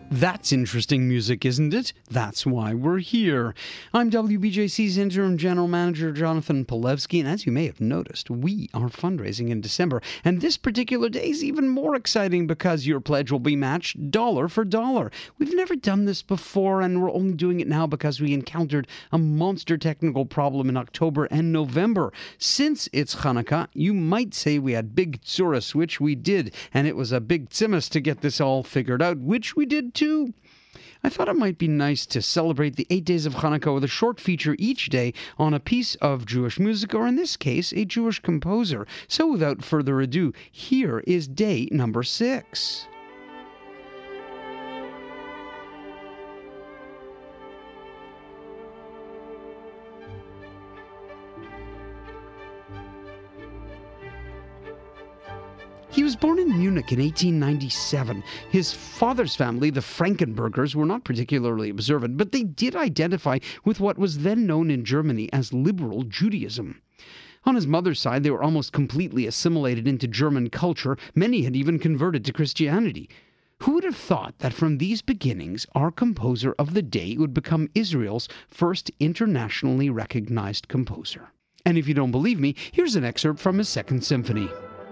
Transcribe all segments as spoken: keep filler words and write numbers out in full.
That's interesting music, isn't it? That's why we're here. I'm W B J C's Interim General Manager Jonathan Polewski, and as you may have noticed, we are fundraising in December. And this particular day is even more exciting because your pledge will be matched dollar for dollar. We've never done this before, and we're only doing it now because we encountered a monster technical problem in October and November. Since it's Hanukkah, you might say we had big tsuras, which we did, and it was a big tzimus to get this all figured out, which we did too. I thought it might be nice to celebrate the eight days of Hanukkah with a short feature each day on a piece of Jewish music, or in this case, a Jewish composer. So without further ado, here is day number six. He was born in Munich in eighteen ninety-seven. His father's family, the Frankenbergers, were not particularly observant, but they did identify with what was then known in Germany as liberal Judaism. On his mother's side, they were almost completely assimilated into German culture. Many had even converted to Christianity. Who would have thought that from these beginnings, our composer of the day would become Israel's first internationally recognized composer? And if you don't believe me, here's an excerpt from his Second Symphony.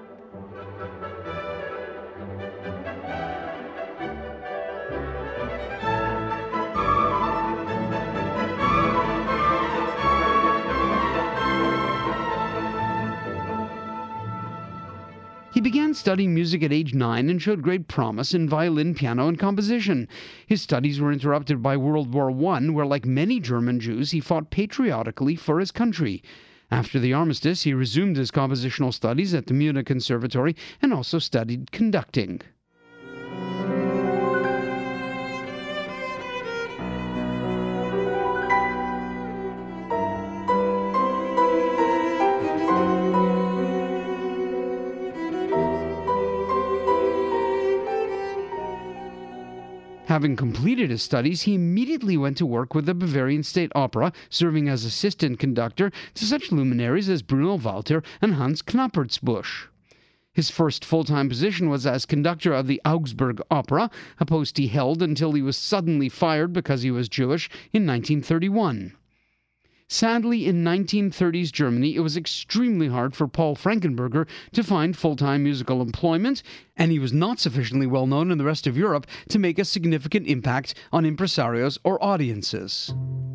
He began studying music at age nine and showed great promise in violin, piano, and composition. His studies were interrupted by World War One, where, like many German Jews, he fought patriotically for his country. After the armistice, he resumed his compositional studies at the Munich Conservatory and also studied conducting. Having completed his studies, he immediately went to work with the Bavarian State Opera, serving as assistant conductor to such luminaries as Bruno Walter and Hans Knappertsbusch. His first full-time position was as conductor of the Augsburg Opera, a post he held until he was suddenly fired because he was Jewish in nineteen thirty-one. Sadly, in nineteen thirties Germany, it was extremely hard for Paul Frankenberger to find full-time musical employment, and he was not sufficiently well known in the rest of Europe to make a significant impact on impresarios or audiences.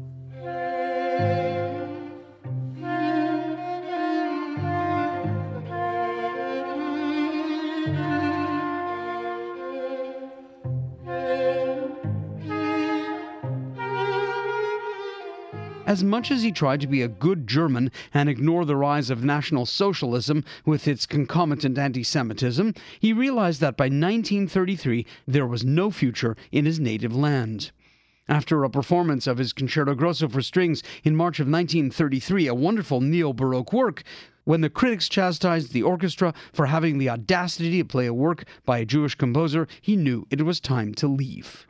As much as he tried to be a good German and ignore the rise of National Socialism with its concomitant anti-Semitism, he realized that by nineteen thirty-three there was no future in his native land. After a performance of his Concerto Grosso for strings in March of nineteen thirty-three, a wonderful neo-Baroque work, when the critics chastised the orchestra for having the audacity to play a work by a Jewish composer, he knew it was time to leave.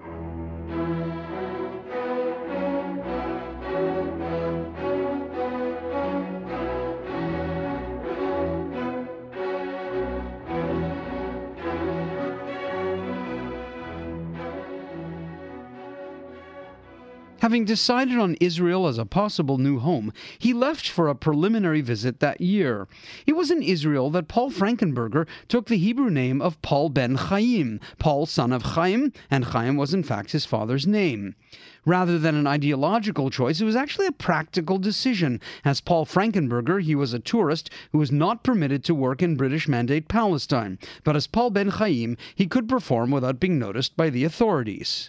Having decided on Israel as a possible new home, he left for a preliminary visit that year. It was in Israel that Paul Frankenberger took the Hebrew name of Paul ben Chaim, Paul son of Chaim, and Chaim was in fact his father's name. Rather than an ideological choice, it was actually a practical decision. As Paul Frankenberger, he was a tourist who was not permitted to work in British Mandate Palestine. But as Paul ben Chaim, he could perform without being noticed by the authorities.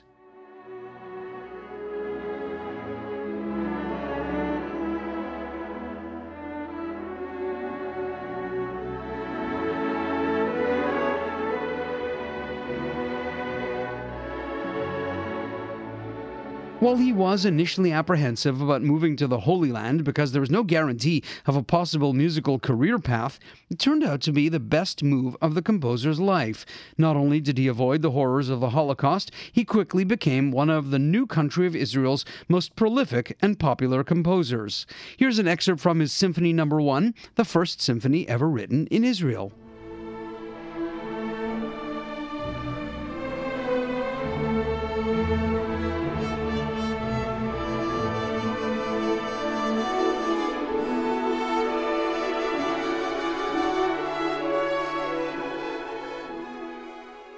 While he was initially apprehensive about moving to the Holy Land because there was no guarantee of a possible musical career path, it turned out to be the best move of the composer's life. Not only did he avoid the horrors of the Holocaust, he quickly became one of the new country of Israel's most prolific and popular composers. Here's an excerpt from his Symphony Number One, the first symphony ever written in Israel.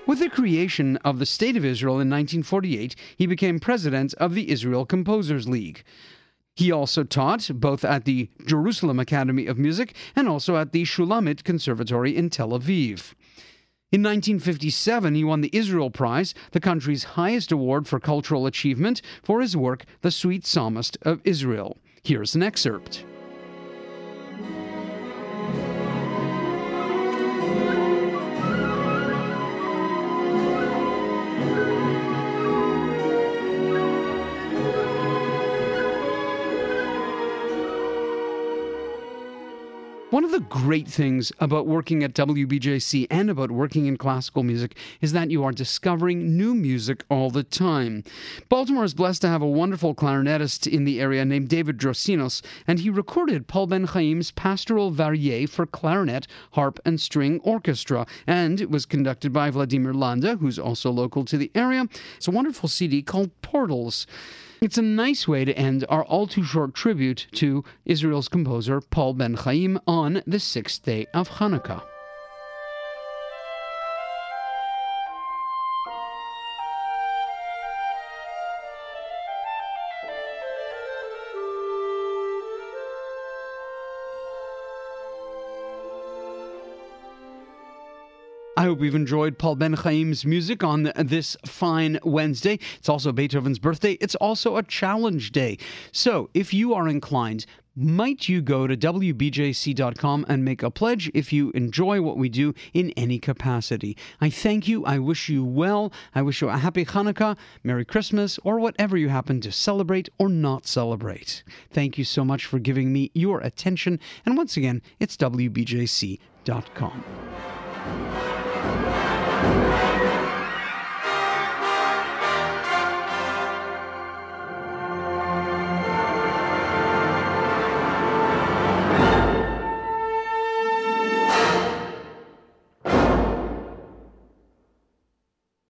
With the creation of the State of Israel in nineteen forty-eight, he became president of the Israel Composers League. He also taught both at the Jerusalem Academy of Music and also at the Shulamit Conservatory in Tel Aviv. In nineteen fifty-seven, he won the Israel Prize, the country's highest award for cultural achievement, for his work, The Sweet Psalmist of Israel. Here's an excerpt. One of the great things about working at W B J C and about working in classical music is that you are discovering new music all the time. Baltimore is blessed to have a wonderful clarinetist in the area named David Drosinos, and he recorded Paul Ben Chaim's Pastoral Varié for clarinet, harp, and string orchestra, and it was conducted by Vladimir Landa, who's also local to the area. It's a wonderful C D called Portals. It's a nice way to end our all-too-short tribute to Israel's composer Paul Ben Chaim on the sixth day of Hanukkah. I hope you've enjoyed Paul Ben Chaim's music on this fine Wednesday. It's also Beethoven's birthday. It's also a challenge day. So if you are inclined, might you go to W B J C dot com and make a pledge if you enjoy what we do in any capacity. I thank you. I wish you well. I wish you a happy Hanukkah, Merry Christmas, or whatever you happen to celebrate or not celebrate. Thank you so much for giving me your attention. And once again, it's W B J C dot com. Thank you.